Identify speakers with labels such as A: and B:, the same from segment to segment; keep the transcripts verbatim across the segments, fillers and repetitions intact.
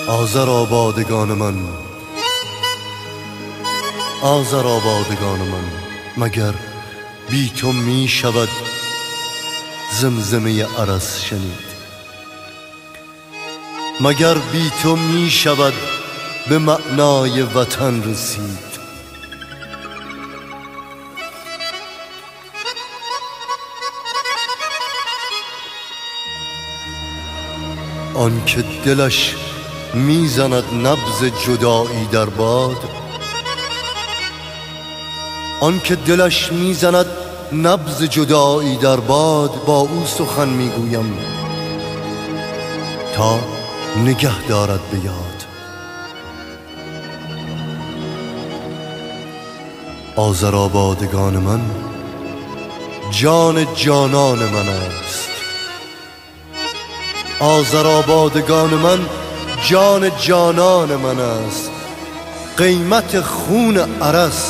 A: آذرآبادگان من، آذرآبادگان من، مگر بی تو می شود زمزمه ارس شنید؟ مگر بی تو می شود به معنای وطن رسید؟ آن که دلش میزند نبض جدایی در باد، آن که دلش میزند نبض جدایی در باد، با او سخن میگویم تا نگه دارد به یاد. آذرآبادگان من جان جانان من است، آذرآبادگان من جان جانان من است. قیمت خون ارس،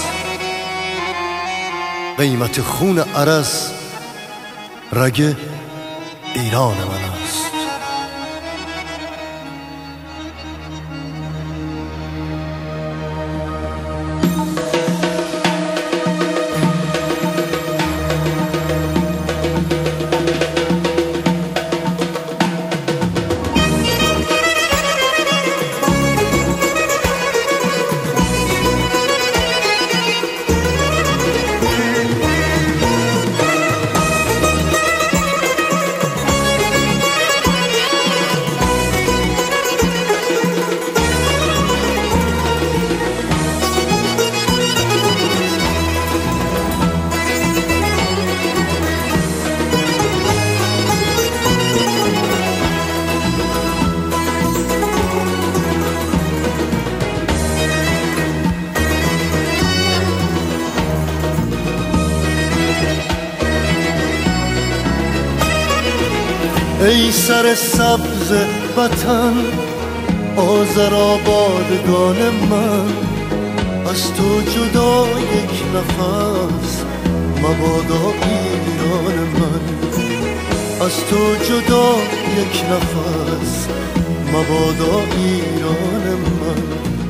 A: قیمت خون ارس رگ ایران من است. ای سر سبز وطن، آذرآبادگان من، از تو جدا یک نفس مبادا ایران من. از تو جدا یک نفس مبادا ایران من.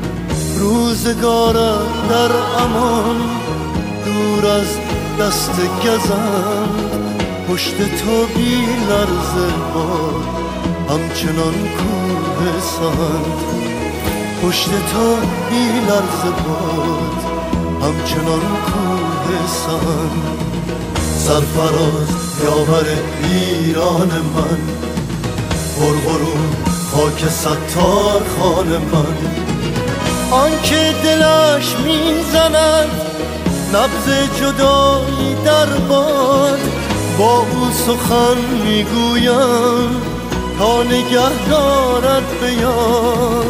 A: روزگارم در امان دور از دست گزند، پشت تو بی لرزه باد همچنان کوه سنگ. پشت تو بی لرزه باد همچنان کوه سنگ. سرفراز یاور ایران من، پرغرور خاک ستار خان من. آنکه دلش میزند نبض جدایی در باد، با او سخن میگویم تا نگه دارد به یاد.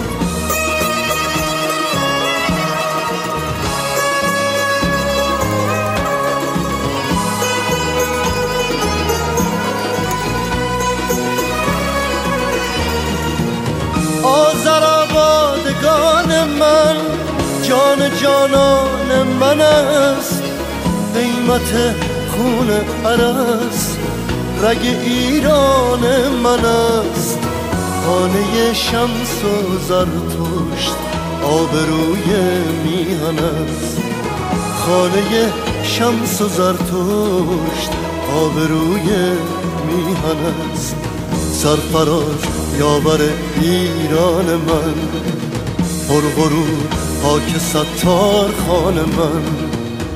A: آذرآبادگان من جان جانان من است. قیمت خون ارس رگ ایران من است. خانه شمس و زرتشت آبروی میهن است. خانه شمس و زرتشت آبروی میهن است. سرفراز یاور ایران من، پرغرور خاک ستار خان من.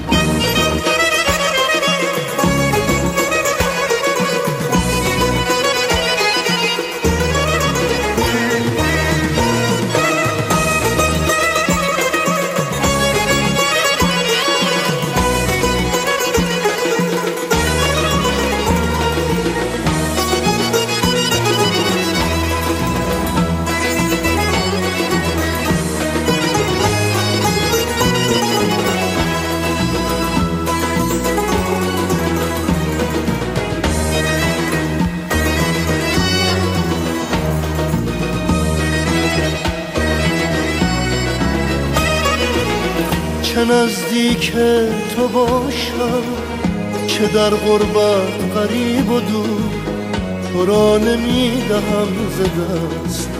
A: چه نزدیک تو باشم، چه در غربت غریب و دور، تو را نمیدهم ز دست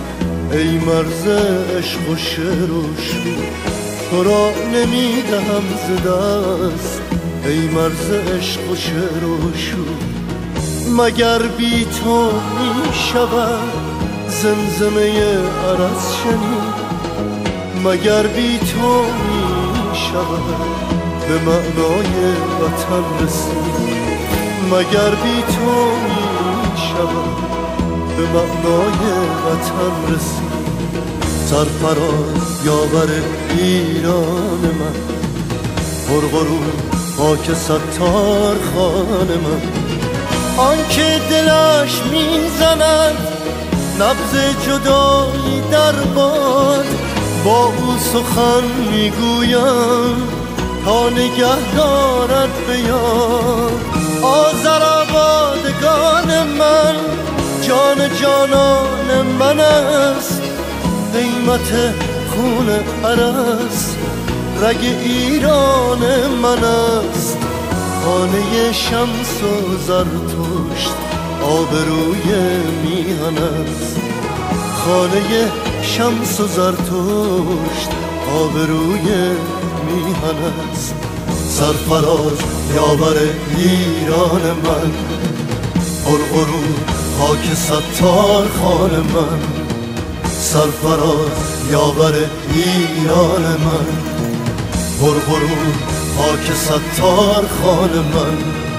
A: ای مرز عشق و شعر و شور تو را نمیدهم ز دست ای مرز عشق و شعر و شور مگر بی تو می شود زمزمه عرض شنید مگر بی تو می شود به معنای وطن رسید مگر بی تو می شود به معنای وطن رسید سرفراز یاور ایران من پرغرور خاک ستار خان من آنکه دلش میزند نبض جدایی در باد با او سخن میگویم تا نگه دارد به یاد آذرآبادگان من جان جانان من است قیمت خون عرس رگ ایران من است خانه شمس و زرتشت آبروی میهن است خانه شمس و زرتشت آبروی میهن است سرفراز یاور ایران من پرغرور خاک ستار خان من سرفراز یاور ایران من پرغرور خاک ستار خان من